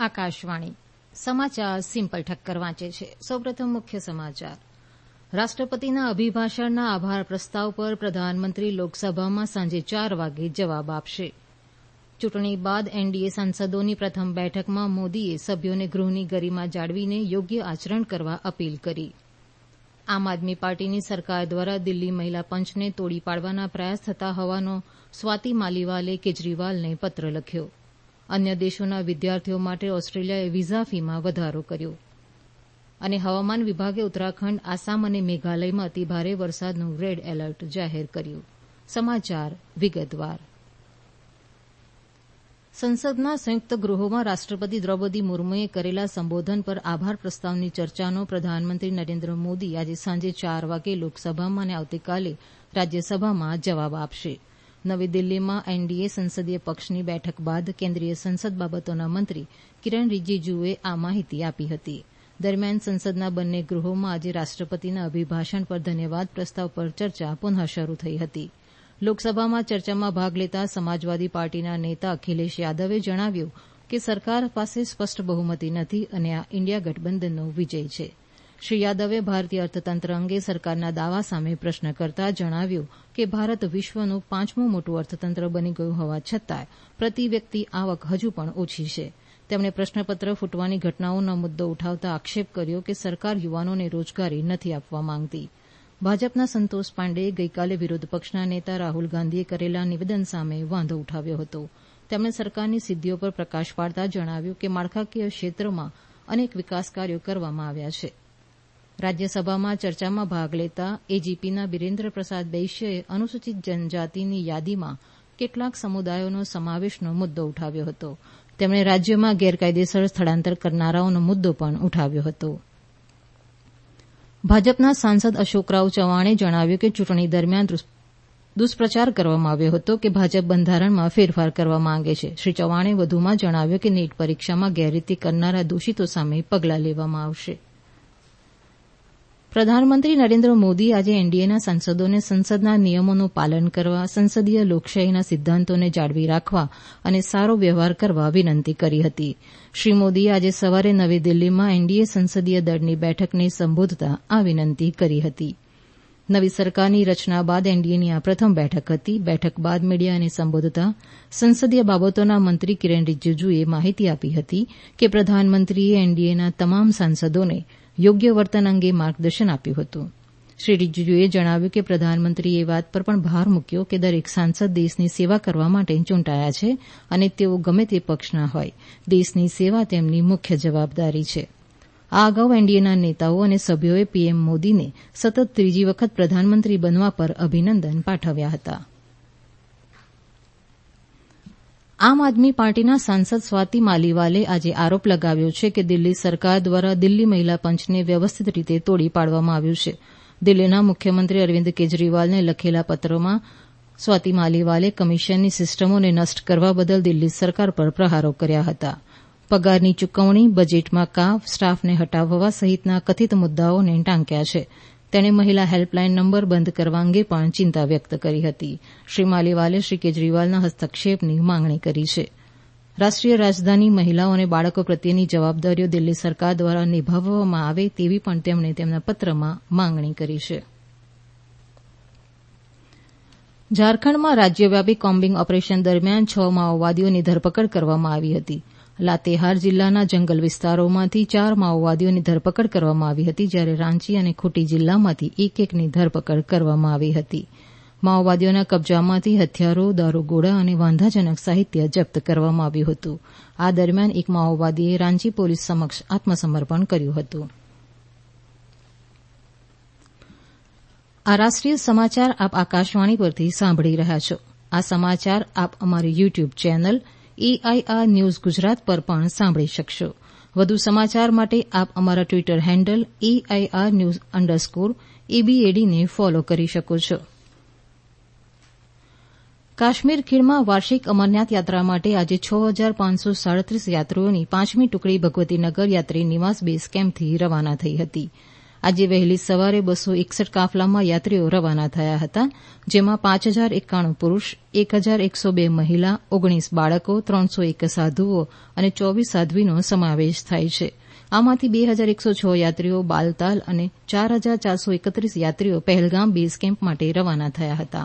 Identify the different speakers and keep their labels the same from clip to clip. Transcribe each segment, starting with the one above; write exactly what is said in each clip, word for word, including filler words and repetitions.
Speaker 1: આકાશવાણી સમાચાર સિમ્પલ ઠક્કર વાંચે છે. સૌપ્રથમ મુખ્ય સમાચાર. રાષ્ટ્રપતિના અભિભાષણના આભાર પ્રસ્તાવ પર પ્રધાનમંત્રી લોકસભામાં સાંજે ચાર વાગે જવાબ આપશે. ચૂંટણી બાદ એનડીએ સાંસદોની પ્રથમ બેઠકમાં મોદીએ સભ્યોને ગૃહની ગરિમા જાળવીને યોગ્ય આચરણ કરવા અપીલ કરી. આમ આદમી પાર્ટીની સરકાર દ્વારા દિલ્હી મહિલા પંચને તોડી પાડવાના પ્રયાસ થતા હોવાનો સ્વાતિ માલીવાલે કેજરીવાલને પત્ર લખ્યો. અન્ય દેશોના વિદ્યાર્થીઓ માટે ઓસ્ટ્રેલિયાએ વિઝા ફીમાં વધારો કર્યો. અને હવામાન વિભાગે ઉત્તરાખંડ, આસામ અને મેઘાલયમાં અતિભારે વરસાદનું રેડ એલર્ટ જાહેર કર્યું. સમાચાર વિગતવાર. સંસદના સંયુક્ત ગૃહોમાં રાષ્ટ્રપતિ દ્રૌપદી મુર્મુએ કરેલા સંબોધન પર આભાર પ્રસ્તાવની ચર્ચાનો પ્રધાનમંત્રી નરેન્દ્ર મોદી આજે સાંજે ચાર વાગે લોકસભામાં અને આવતીકાલે રાજ્યસભામાં જવાબ આપશે. નવી દિલ્હીમાં એનડીએ સંસદીય પક્ષની બેઠક બાદ કેન્દ્રીય સંસદ બાબતોના મંત્રી કિરણ રિજિજુએ આ માહિતી આપી હતી. દરમિયાન સંસદના બંને ગૃહોમાં આજે રાષ્ટ્રપતિના અભિભાષણ પર ધન્યવાદ પ્રસ્તાવ પર ચર્ચા પુનઃ શરૂ થઈ હતી. લોકસભામાં ચર્ચામાં ભાગ લેતા સમાજવાદી પાર્ટીના નેતા અખિલેશ યાદવે જણાવ્યું કે સરકાર પાસે સ્પષ્ટ બહુમતી નથી અને આ ઇન્ડિયા ગઠબંધનનો વિજય છે. શ્રી યાદવે ભારતીય અર્થતંત્ર અંગે સરકારના દાવા સામે પ્રશ્ન કરતા જણાવ્યું કે ભારત વિશ્વનું પાંચમું મોટું અર્થતંત્ર બની ગયું હોવા છતાં પ્રતિ વ્યક્તિ આવક હજુ પણ ઓછી છે. તેમણે પ્રશ્નપત્ર ફૂટવાની ઘટનાઓનો મુદ્દો ઉઠાવતા આક્ષેપ કર્યો કે સરકાર યુવાનોને રોજગારી નથી આપવા માંગતી. ભાજપના સંતોષ પાંડેએ ગઈકાલે વિરોધ પક્ષના નેતા રાહુલ ગાંધીએ કરેલા નિવેદન સામે વાંધો ઉઠાવ્યો હતો. તેમણે સરકારની સિદ્ધિઓ પર પ્રકાશ પાડતા જણાવ્યું કે માળખાકીય ક્ષેત્રમાં અનેક વિકાસ કાર્યો કરવામાં આવ્યા છે. રાજ્યસભામાં ચર્ચામાં ભાગ લેતા એજીપીના બિરેન્દ્ર પ્રસાદ બૈશ્યએ અનુસૂચિત જનજાતિની યાદીમાં કેટલાક સમુદાયોનો સમાવેશનો મુદ્દો ઉઠાવ્યો હતો. તેમણે રાજ્યમાં ગેરકાયદેસર સ્થળાંતર કરનારાઓનો મુદ્દો પણ ઉઠાવ્યો હતો. ભાજપના સાંસદ અશોકરાવ ચવાણે જણાવ્યું કે ચૂંટણી દરમિયાન દુષ્પ્રચાર કરવામાં આવ્યો હતો કે ભાજપ બંધારણમાં ફેરફાર કરવા માંગે છે. શ્રી ચવાણે વધુમાં જણાવ્યું કે નીટ પરીક્ષામાં ગેરરીતિ કરનારા દોષિતો સામે પગલાં લેવામાં આવશે. પ્રધાનમંત્રી નરેન્દ્ર મોદી આજે એનડીએના સાંસદોને સંસદના નિયમોનું પાલન કરવા, સંસદીય લોકશાહીના સિદ્ધાંતોને જાળવી રાખવા અને સારો વ્યવહાર કરવા વિનંતી કરી હતી. શ્રી મોદીએ આજે સવારે નવી દિલ્હીમાં એનડીએ સંસદીય દળની બેઠકને સંબોધતા આ વિનંતી કરી હતી. નવી સરકારની રચના બાદ એનડીએની આ પ્રથમ બેઠક હતી. બેઠક બાદ મીડિયાને સંબોધતા સંસદીય બાબતોના મંત્રી કિરણ રિજિજુએ માહિતી આપી હતી કે પ્રધાનમંત્રીએ એનડીએના તમામ સાંસદોને યોગ્ય વર્તન અંગે માર્ગદર્શન આપ્યું હતું. શ્રી રિજિજુએ જણાવ્યું કે પ્રધાનમંત્રીએ એ વાત પર પણ ભાર મૂક્યો કે દરેક સાંસદ દેશની સેવા કરવા માટે ચૂંટાયા છે અને તેઓ ગમે તે પક્ષના હોય, દેશની સેવા તેમની મુખ્ય જવાબદારી છે. આ અગાઉ એનડીએના નેતાઓ અને સભ્યોએ પીએમ મોદીને સતત ત્રીજી વખત પ્રધાનમંત્રી બનવા પર અભિનંદન પાઠવ્યા હતા. આમ આદમી પાર્ટીના સાંસદ સ્વાતિ માલીવાલે આજે આરોપ લગાવ્યો છે કે દિલ્હી સરકાર દ્વારા દિલ્હી મહિલા પંચને વ્યવસ્થિત રીતે તોડી પાડવામાં આવ્યું છે. દિલ્હીના મુખ્યમંત્રી અરવિંદ કેજરીવાલને લખેલા પત્રમાં સ્વાતિ માલીવાલે કમિશનની સિસ્ટમોને નષ્ટ કરવા બદલ દિલ્હી સરકાર પર પ્રહારો કર્યા હતા. પગારની ચૂકવણી, બજેટમાં કાપ, સ્ટાફને હટાવવા સહિતના કથિત મુદ્દાઓને ટાંક્યા છે. તેણે મહિલા હેલ્પલાઇન નંબર બંધ કરવા અંગે પણ ચિંતા વ્યક્ત કરી હતી. શ્રી માલીવાલે શ્રી કેજરીવાલના હસ્તક્ષેપની માંગણી કરી છે. રાષ્ટ્રીય રાજધાની મહિલાઓ અને બાળકો પ્રત્યેની જવાબદારીઓ દિલ્હી સરકાર દ્વારા નિભાવવામાં આવે તેવી પણ તેમણે તેમના પત્રમાં માંગણી કરી છે. ઝારખંડમાં રાજ્યવ્યાપી કોમ્બિંગ ઓપરેશન દરમિયાન છ માઓવાદીઓની ધરપકડ કરવામાં આવી હતી. લાતેહાર જિલ્લાના જંગલ વિસ્તારોમાંથી ચાર માઓવાદીઓની ધરપકડ કરવામાં આવી હતી, જ્યારે રાંચી અને ખૂંટી જિલ્લામાંથી એક એકની ધરપકડ કરવામાં આવી હતી. માઓવાદીઓના કબજામાંથી હથિયારો, દારૂગોળા અને વાંધાજનક સાહિત્ય જપ્ત કરવામાં આવ્યું હતું. આ દરમિયાન એક માઓવાદીએ રાંચી પોલીસ સમક્ષ આત્મસમર્પણ કર્યું હતું. આ રાષ્ટ્રીય સમાચાર આપ આકાશવાણી પરથી સાંભળી રહ્યા છો. આ સમાચાર આપ અમારી YouTube channel AIR news Gujarat પર પણ સાંભળી શકશો. વધુ સમાચાર માટે આપ અમારા Twitter handle AIR news underscore એબીએડીને ફોલો કરી શકો છો. કાશ્મીર ખીણમાં વાર્ષિક અમરનાથ યાત્રા માટે આજે છ હજાર પાંચસો સાડત્રીસ યાત્રીઓની પાંચમી ટુકડી ભગવતીનગર યાત્રી નિવાસ બેઝ કેમ્પથી રવાના થઈ હતી. આજે વહેલી સવારે બસો એકસઠ કાફલામાં યાત્રીઓ રવાના થયા હતા, જેમાં પાંચ હજાર એકાણું પુરૂષ, એક હજાર એકસો બે મહિલા, ઓગણીસ બાળકો, ત્રણસો એક સાધુઓ અને ચોવીસ સાધ્વીનો સમાવેશ થાય છે. આમાંથી બે હજાર એકસો છ યાત્રીઓ બાલતાલ અને ચાર હજાર ચારસો એકત્રીસ યાત્રીઓ પહેલગામ બેઝ કેમ્પ માટે રવાના થયા હતા.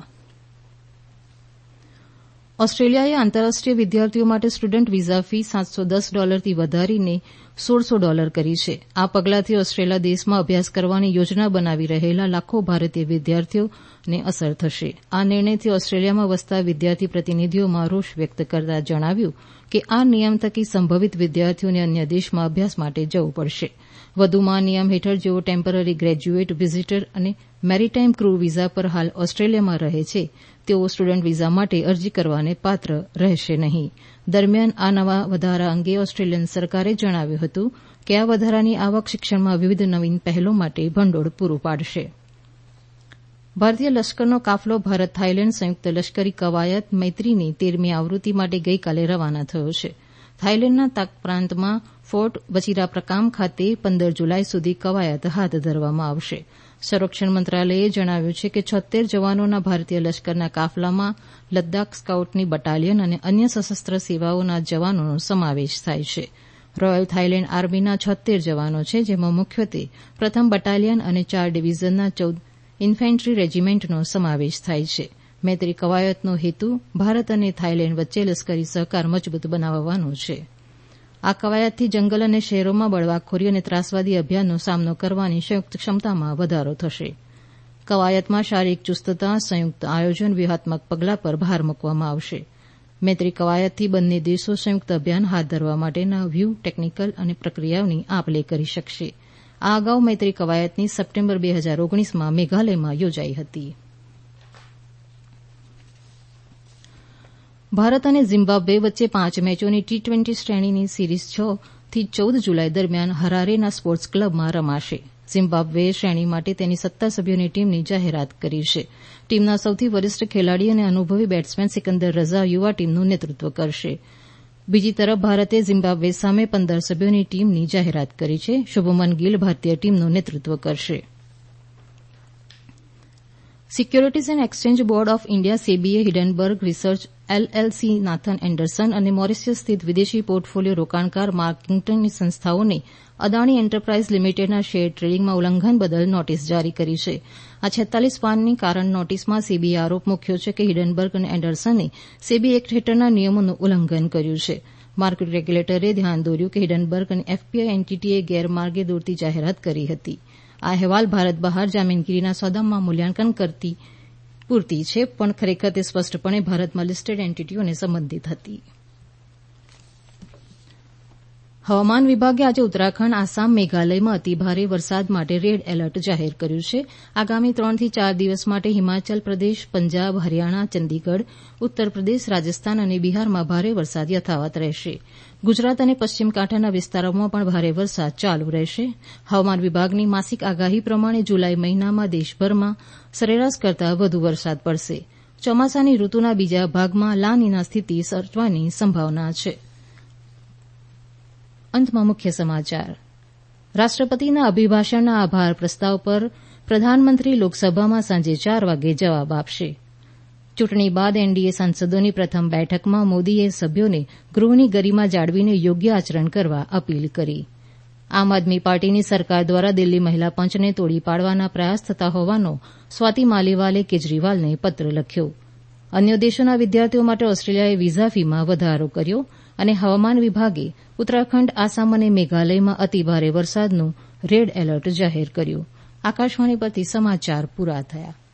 Speaker 1: ઓસ્ટ્રેલિયાએ આંતરરાષ્ટ્રીય વિદ્યાર્થીઓ માટે સ્ટુડન્ટ વિઝા ફી સાતસો દસ ડોલરથી વધારીને સોળસો ડોલર કરી છે. આ પગલાંથી ઓસ્ટ્રેલિયા દેશમાં અભ્યાસ કરવાની યોજના બનાવી રહેલા લાખો ભારતીય વિદ્યાર્થીઓને અસર થશે. આ નિર્ણયથી ઓસ્ટ્રેલિયામાં વસતા વિદ્યાર્થી પ્રતિનિધિઓમાં રોષ વ્યક્ત કરતા જણાવ્યું કે આ નિયમ થકી સંભવિત વિદ્યાર્થીઓને અન્ય દેશમાં અભ્યાસ માટે જવું પડશે. વધુમાં આ નિયમ હેઠળ જેઓ ટેમ્પરરી ગ્રેજ્યુએટ, વિઝિટર અને મેરીટાઈમ ક્રૂ વિઝા પર હાલ ઓસ્ટ્રેલિયામાં રહે છે, તેઓ સ્ટુડન્ટ વિઝા માટે અરજી કરવાને પાત્ર રહેશે નહીં. દરમિયાન આ નવા વધારા અંગે ઓસ્ટ્રેલિયન સરકારે જણાવ્યું હતું કે આ વધારાની આવક શિક્ષણમાં વિવિધ નવીન પહેલો માટે ભંડોળ પૂરું પાડશે. ભારતીય લશ્કરનો કાફલો ભારત થાઇલેન્ડ સંયુક્ત લશ્કરી કવાયત મૈત્રીની તેરમી આવૃત્તિ માટે ગઈકાલે રવાના થયો છે. થાઇલેન્ડના તાક પ્રાંતમાં ફોર્ટ વચીરાપ્રકામ ખાતે પંદર જુલાઈ સુધી કવાયત હાથ ધરવામાં આવશે. સંરક્ષણ મંત્રાલયે જણાવ્યું છે કે છોતેર જવાનોના ભારતીય લશ્કરના કાફલામાં લદ્દાખ સ્કાઉટની બટાલિયન અને અન્ય સશસ્ત્ર સેવાઓના જવાનોનો સમાવેશ થાય છે. રોયલ થાઇલેન્ડ આર્મીના છોતેર જવાનો છે, જેમાં મુખ્યત્વે પ્રથમ બટાલિયન અને ચાર ડિવિઝનના ચૌદ ઇન્ફેન્ટ્રી રેજિમેન્ટનો સમાવેશ થાય છે. મૈત્રી કવાયતનો હેતુ ભારત અને થાઇલેન્ડ વચ્ચે લશ્કરી સહકાર મજબૂત બનાવવાનો છે. આ કવાયતથી જંગલ અને શહેરોમાં બળવાખોરી અને ત્રાસવાદી અભિયાનનો સામનો કરવાની સંયુક્ત ક્ષમતામાં વધારો થશે. કવાયતમાં શારીરિક ચુસ્તતા, સંયુક્ત આયોજન, વ્યૂહાત્મક પગલાં પર ભાર મૂકવામાં આવશે. મૈત્રી કવાયતથી બંને દેશો સંયુક્ત અભિયાન હાથ ધરવા માટેના વ્યૂહ, ટેકનિકલ અને પ્રક્રિયાઓની આપ લે કરી શકશે. આ અગાઉ મૈત્રી કવાયતની સપ્ટેમ્બર બે હજાર ઓગણીસમાં મેઘાલયમાં યોજાઈ હતી. ભારત અને ઝિમ્બાબ્વે વચ્ચે પાંચ મેચોની ટી ટ્વેન્ટી શ્રેણીની સિરીઝ છ થી ચૌદ જુલાઈ દરમિયાન હરારેના સ્પોર્ટ્સ ક્લબમાં રમાશે. ઝિમ્બાબ્વેએ શ્રેણી માટે તેની સત્તર સભ્યોની ટીમની જાહેરાત કરી છે. ટીમના સૌથી વરિષ્ઠ ખેલાડી અને અનુભવી બેટ્સમેન સિકંદર રઝા યુવા ટીમનું નેતૃત્વ કરશે. બીજી તરફ ભારતે ઝિમ્બાબ્વે સામે પંદર સભ્યોની ટીમની જાહેરાત કરી છે. શુભમન ગિલ ભારતીય ટીમનું નેતૃત્વ કરશે. Securities and Exchange Board of India સેબીએ Hindenburg research LLC, Nathan Anderson અને મોરિશિયસ સ્થિત વિદેશી પોર્ટફોલિયો રોકાણકાર માર્ક કિંગ્ટનની સંસ્થાઓને અદાણી એન્ટરપ્રાઇઝ લિમિટેડના શેર ટ્રેડિંગમાં ઉલ્લંઘન બદલ નોટિસ જારી કરી છે. આ છેતાલીસ પાનની કારણ નોટિસમાં સેબીએ આરોપ મૂક્યો છે કે હિડનબર્ગ અને એન્ડરસને સેબી એક્ટ હેઠળના નિયમોનું ઉલ્લંઘન કર્યું છે. માર્કેટ રેગ્યુલેટરે ધ્યાન દોર્યું કે હિડનબર્ગ અને એફપીઆઈ એન્ટિટીએ ગેરમાર્ગે દોરતી જાહેરાત કરી હતી. આ અહેવાલ ભારત બહાર જામીનગીરીના સોદામાં મૂલ્યાંકન કરતી પૂરતી છે, પણ ખરેખર તે સ્પષ્ટપણે ભારતમાં લિસ્ટેડ એન્ટિટીઓને સંબંધિત હતી. હવામાન વિભાગે આજે ઉત્તરાખંડ, આસામ, મેઘાલયમાં અતિભારે વરસાદ માટે રેડ એલર્ટ જાહેર કર્યું છે. આગામી ત્રણથી ચાર દિવસ માટે હિમાચલ પ્રદેશ, પંજાબ, હરિયાણા, ચંદીગઢ, ઉત્તર પ્રદેશ, રાજસ્થાન અને બિહારમાં ભારે વરસાદ યથાવત રહેશે. ગુજરાત અને પશ્ચિમ કાંઠાના વિસ્તારોમાં પણ ભારે વરસાદ ચાલુ રહેશે. હવામાન વિભાગની માસિક આગાહી પ્રમાણે જુલાઈ મહિનામાં દેશભરમાં સરેરાશ કરતાં વધુ વરસાદ પડશે. ચોમાસાની ઋતુના બીજા ભાગમાં લા નીના સ્થિતિ સર્જવાની સંભાવના છે. અંતમાં મુખ્ય સમાચાર. રાષ્ટ્રપતિના અભિભાષણના આભાર પ્રસ્તાવ પર પ્રધાનમંત્રી લોકસભામાં સાંજે ચાર વાગે જવાબ આપશે. ચૂંટણી બાદ એનડીએ સાંસદોની પ્રથમ બેઠકમાં મોદીએ સભ્યોને ગૃહની ગરિમા જાળવીને યોગ્ય આચરણ કરવા અપીલ કરી. આમ આદમી પાર્ટીની સરકાર દ્વારા દિલ્હી મહિલા પંચને તોડી પાડવાના પ્રયાસ થતા હોવાનો સ્વાતિ માલીવાલે કેજરીવાલને પત્ર લખ્યો. અન્ય દેશોના વિદ્યાર્થીઓ માટે ઓસ્ટ્રેલિયાએ વિઝા ફીમાં વધારો કર્યો અને હવામાન વિભાગે ઉત્તરાખંડ, આસામ અને મેઘાલયમાં અતિભારે વરસાદનું રેડ એલર્ટ જાહેર કર્યું. આકાશવાણી પરથી સમાચાર પૂરા થયા.